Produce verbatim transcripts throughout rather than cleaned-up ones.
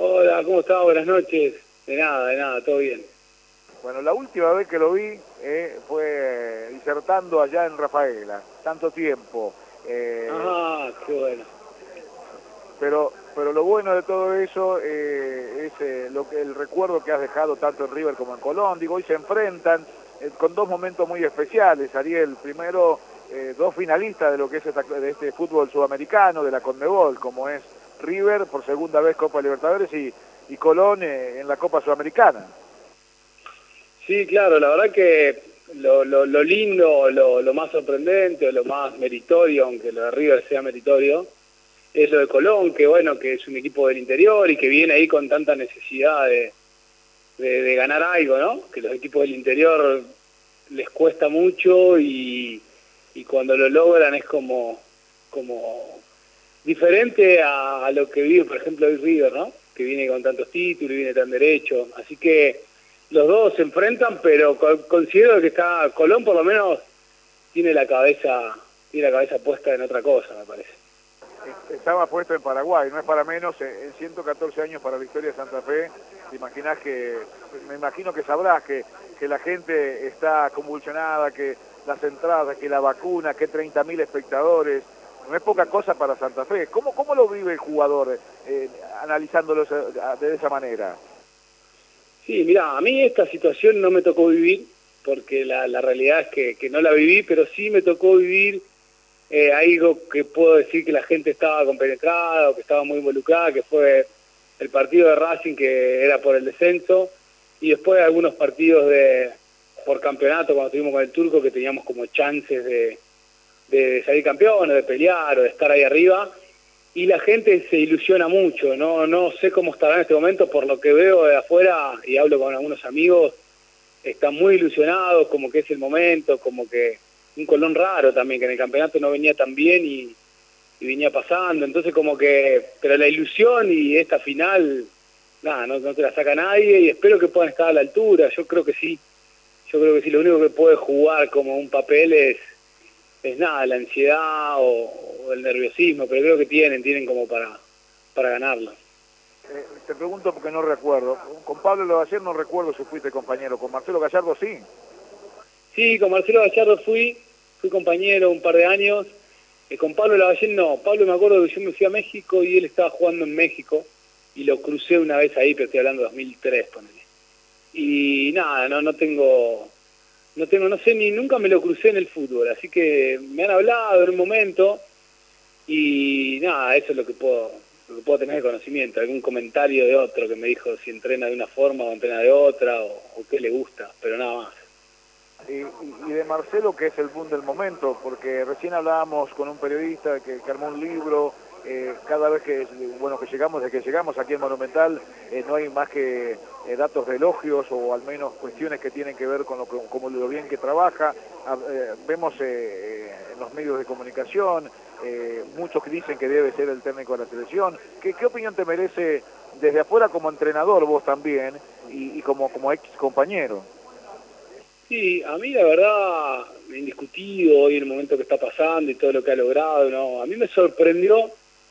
Hola, ¿cómo estás? Buenas noches. De nada, de nada, todo bien. Bueno, la última vez que lo vi eh, fue disertando allá en Rafaela, tanto tiempo. Eh, Ah, qué bueno. pero pero lo bueno de todo eso eh, es eh, lo que el recuerdo que has dejado tanto en River como en Colón. Digo, hoy se enfrentan eh, con dos momentos muy especiales, Ariel. Primero, eh, dos finalistas de lo que es esta, de este fútbol sudamericano, de la Conmebol, como es River por segunda vez Copa Libertadores y, y Colón eh, en la Copa Sudamericana. Sí, claro, la verdad que lo, lo, lo lindo, lo, lo más sorprendente, o lo más meritorio, aunque lo de River sea meritorio, es lo de Colón, que bueno, que es un equipo del interior y que viene ahí con tanta necesidad de, de, de ganar algo, ¿no? Que los equipos del interior les cuesta mucho y, y cuando lo logran es como, como diferente a, a lo que vive, por ejemplo, hoy River, ¿no? Que viene con tantos títulos y viene tan derecho. Así que los dos se enfrentan, pero co considero que está Colón por lo menos tiene la cabeza tiene la cabeza puesta en otra cosa, me parece. Estaba puesto en Paraguay, no es para menos, en ciento catorce años para la historia de Santa Fe. Te imaginás que, me imagino que sabrás que, que la gente está convulsionada, que las entradas, que la vacuna, que treinta mil espectadores, no es poca cosa para Santa Fe. ¿Cómo, cómo lo vive el jugador eh, analizándolo de esa manera? Sí, mira, a mí esta situación no me tocó vivir, porque la, la realidad es que, que no la viví, pero sí me tocó vivir eh, algo que puedo decir que la gente estaba compenetrada o que estaba muy involucrada, que fue el partido de Racing, que era por el descenso, y después algunos partidos de por campeonato cuando estuvimos con el Turco, que teníamos como chances de, de salir campeón o de pelear o de estar ahí arriba, y la gente se ilusiona mucho. No, no sé cómo estará en este momento, por lo que veo de afuera y hablo con algunos amigos, están muy ilusionados, como que es el momento, como que un Colón raro también, que en el campeonato no venía tan bien y, y venía pasando, entonces como que, pero la ilusión y esta final, nada, no, no te la saca nadie y espero que puedan estar a la altura. Yo creo que sí, yo creo que sí, lo único que puede jugar como un papel es, es nada, la ansiedad o, o el nerviosismo, pero creo que tienen, tienen como para, para ganarlo. Eh, te pregunto porque no recuerdo. Con Pablo Lavallén no recuerdo si fuiste compañero. Con Marcelo Gallardo sí. Sí, con Marcelo Gallardo fui, fui compañero un par de años. Eh, con Pablo Lavallén no. Pablo me acuerdo que yo me fui a México y él estaba jugando en México y lo crucé una vez ahí, pero estoy hablando de dos mil tres, ponele. Y nada, no, no tengo, no tengo, no sé, ni nunca me lo crucé en el fútbol, así que me han hablado en un momento y nada, eso es lo que puedo, lo que puedo tener de conocimiento, algún comentario de otro que me dijo si entrena de una forma o entrena de otra o, o qué le gusta, pero nada más. Y, y de Marcelo, que es el boom del momento, porque recién hablábamos con un periodista que, que armó un libro, eh, cada vez que bueno que llegamos, desde que llegamos aquí en Monumental, eh, no hay más que eh, datos de elogios o al menos cuestiones que tienen que ver con lo, con lo bien que trabaja. Ah, eh, vemos eh, en los medios de comunicación, eh, muchos que dicen que debe ser el técnico de la selección. ¿Qué, qué opinión te merece desde afuera como entrenador vos también y, y como, como ex compañero? Sí, a mí la verdad, indiscutido hoy en el momento que está pasando y todo lo que ha logrado, ¿no? A mí me sorprendió,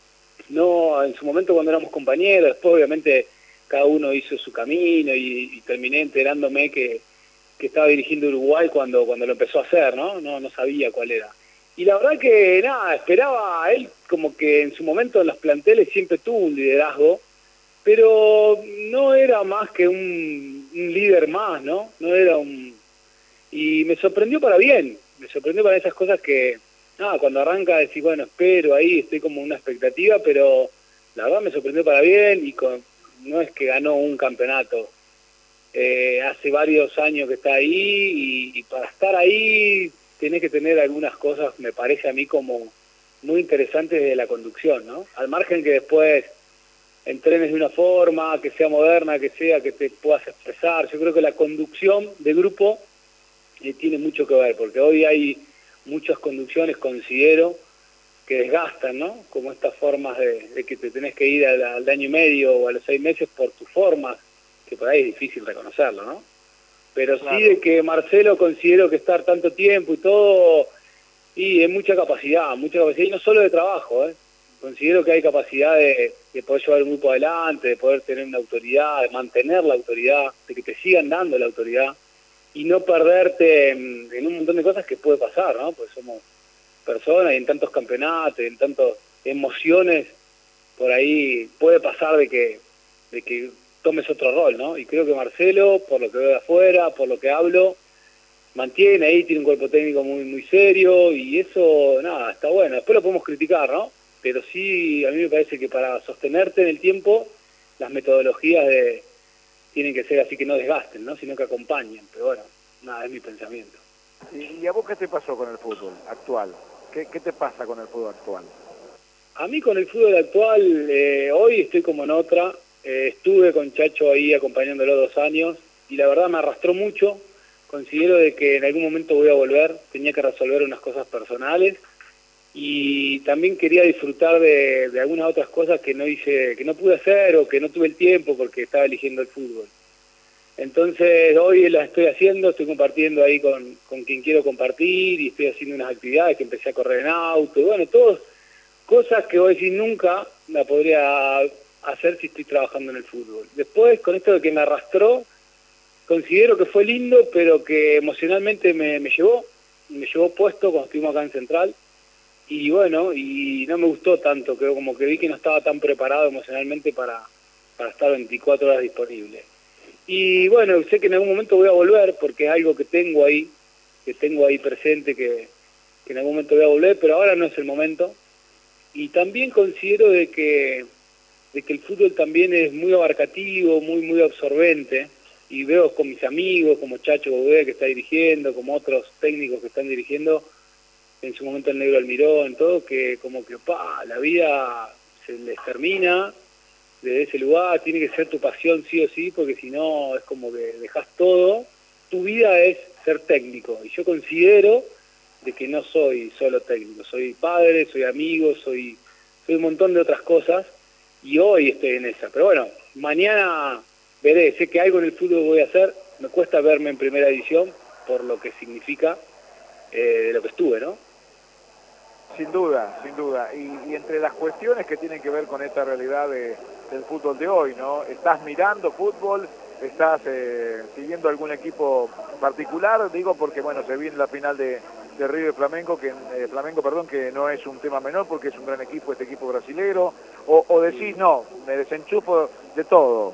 no en su momento cuando éramos compañeros, después obviamente cada uno hizo su camino y, y terminé enterándome que, que estaba dirigiendo Uruguay cuando, cuando lo empezó a hacer, ¿no? ¿no? No sabía cuál era. Y la verdad que nada, esperaba a él como que en su momento en los planteles siempre tuvo un liderazgo, pero no era más que un, un líder más, ¿no? No era un... Y me sorprendió para bien, me sorprendió para esas cosas que, nada, cuando arranca decís, bueno, espero ahí, estoy como una expectativa, pero la verdad me sorprendió para bien y con, no es que ganó un campeonato, eh, hace varios años que está ahí y, y para estar ahí tenés que tener algunas cosas, me parece a mí como muy interesantes de la conducción, ¿no? Al margen que después entrenes de una forma, que sea moderna, que sea, que te puedas expresar, yo creo que la conducción de grupo eh, tiene mucho que ver, porque hoy hay muchas conducciones, considero, que desgastan, ¿no? Como estas formas de, de que te tenés que ir al, al año y medio o a los seis meses por tus formas, que por ahí es difícil reconocerlo, ¿no? Pero Claro. sí de que Marcelo considero que estar tanto tiempo y todo, y es mucha capacidad, mucha capacidad, y no solo de trabajo, ¿eh? Considero que hay capacidad de, de poder llevar un grupo adelante, de poder tener una autoridad, de mantener la autoridad, de que te sigan dando la autoridad y no perderte en, en un montón de cosas que puede pasar, ¿no? Porque somos personas y en tantos campeonatos, en tantas emociones, por ahí puede pasar de que, de que tomes otro rol, ¿no? Y creo que Marcelo, por lo que veo de afuera, por lo que hablo, mantiene ahí, tiene un cuerpo técnico muy muy serio y eso, nada, está bueno. Después lo podemos criticar, ¿no? Pero sí, a mí me parece que para sostenerte en el tiempo, las metodologías de, tienen que ser así que no desgasten, ¿no? Sino que acompañen. Pero bueno, nada, es mi pensamiento. ¿Y, y a vos qué te pasó con el fútbol actual? ¿Qué, qué te pasa con el fútbol actual? A mí con el fútbol actual, eh, hoy estoy como en otra. Eh, estuve con Chacho ahí acompañándolo dos años y la verdad me arrastró mucho. Considero de que en algún momento voy a volver, tenía que resolver unas cosas personales y también quería disfrutar de, de algunas otras cosas que no hice, que no pude hacer o que no tuve el tiempo porque estaba eligiendo el fútbol. Entonces hoy las estoy haciendo, estoy compartiendo ahí con, con quien quiero compartir y estoy haciendo unas actividades que empecé a correr en auto, y bueno, todas cosas que hoy sí nunca la podría hacer si estoy trabajando en el fútbol. Después, con esto de que me arrastró, considero que fue lindo, pero que emocionalmente me, me llevó, me llevó puesto cuando estuvimos acá en Central, y bueno, y no me gustó tanto, creo como que vi que no estaba tan preparado emocionalmente para, para estar veinticuatro horas disponible. Y bueno, sé que en algún momento voy a volver, porque es algo que tengo ahí, que tengo ahí presente, que, que en algún momento voy a volver, pero ahora no es el momento. Y también considero de que, de que el fútbol también es muy abarcativo, muy, muy absorbente, y veo con mis amigos, como Chacho Bobé que está dirigiendo, como otros técnicos que están dirigiendo, en su momento el Negro Almirón, todo, que como que pa, la vida se les termina desde ese lugar, tiene que ser tu pasión sí o sí, porque si no es como que dejas todo, tu vida es ser técnico, y yo considero de que no soy solo técnico, soy padre, soy amigo, soy, soy un montón de otras cosas, y hoy estoy en esa, pero bueno, mañana veré, sé que algo en el fútbol voy a hacer, me cuesta verme en primera división, por lo que significa eh, de lo que estuve, ¿no? Sin duda, sin duda. Y, y entre las cuestiones que tienen que ver con esta realidad de, del fútbol de hoy, ¿no? ¿Estás mirando fútbol? ¿Estás eh, siguiendo algún equipo particular? Digo porque, bueno, se viene la final de, de River Flamengo, que, eh, Flamengo, perdón, que no es un tema menor porque es un gran equipo, este equipo brasilero. O, o decís, no, me desenchufo de todo.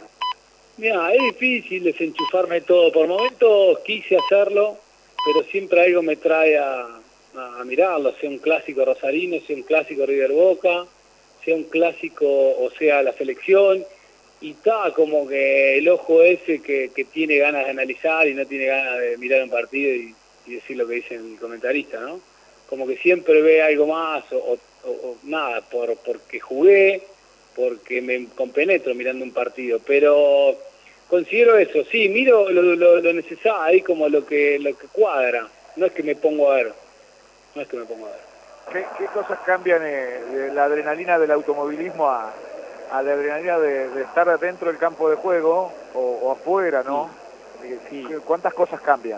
Mira, es difícil desenchufarme de todo. Por momentos quise hacerlo, pero siempre algo me trae a, a, a mirarlo, sea un clásico rosarino, sea un clásico River Boca, sea un clásico, o sea la selección, y está como que el ojo ese que, que tiene ganas de analizar y no tiene ganas de mirar un partido y, y decir lo que dice el comentarista, ¿no? Como que siempre ve algo más, o, o, o nada, por porque jugué, porque me compenetro mirando un partido, pero considero eso, sí, miro lo, lo, lo necesario, ahí como lo que lo que cuadra, no es que me pongo a ver, no es que me pongo a ver. ¿Qué, qué cosas cambian eh, de la adrenalina del automovilismo a, a la adrenalina de, de estar dentro del campo de juego o, o afuera, ¿no? Sí. Sí. ¿Cuántas cosas cambian?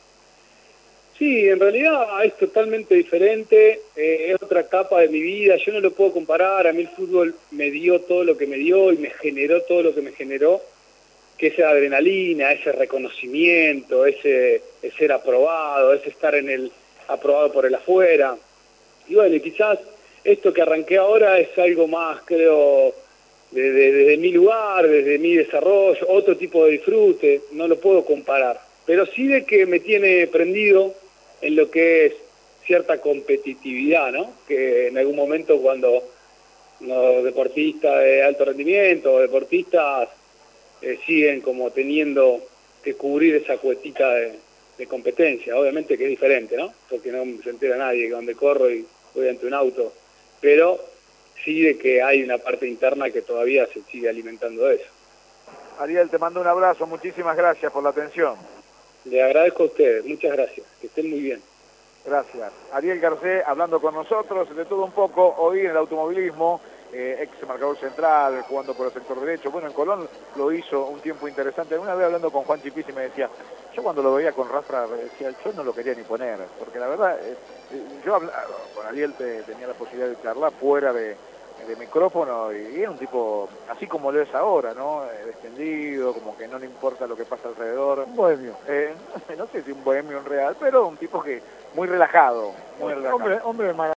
Sí, en realidad es totalmente diferente, eh, es otra etapa de mi vida, yo no lo puedo comparar, a mí el fútbol me dio todo lo que me dio y me generó todo lo que me generó, que esa adrenalina, ese reconocimiento, ese, ese ser aprobado, ese estar en el aprobado por el afuera. Y bueno, quizás esto que arranqué ahora es algo más, creo, desde, desde mi lugar, desde mi desarrollo, otro tipo de disfrute, no lo puedo comparar. Pero sí de que me tiene prendido en lo que es cierta competitividad, ¿no? Que en algún momento cuando los deportistas de alto rendimiento o deportistas eh, siguen como teniendo que cubrir esa cuetita de, de competencia, obviamente que es diferente, ¿no? Porque no se entera nadie que donde corro y voy ante un auto, pero sí de que hay una parte interna que todavía se sigue alimentando de eso. Ariel, te mando un abrazo, muchísimas gracias por la atención. Le agradezco a ustedes, muchas gracias, que estén muy bien. Gracias. Ariel Garcés hablando con nosotros de todo un poco hoy en el automovilismo, eh, ex marcador central, jugando por el sector derecho. Bueno, en Colón lo hizo un tiempo interesante. Una vez hablando con Juan Chipisi me decía, yo cuando lo veía con Rafa decía, yo no lo quería ni poner, porque la verdad, eh, yo hablaba, con Ariel te, tenía la posibilidad de charlar fuera de, de micrófono, y es un tipo así como lo es ahora, ¿no? Eh, Descendido, como que no le importa lo que pasa alrededor. Un bohemio. Eh, no sé si un bohemio en real, pero un tipo que muy relajado, muy relajado. Hombre, hombre de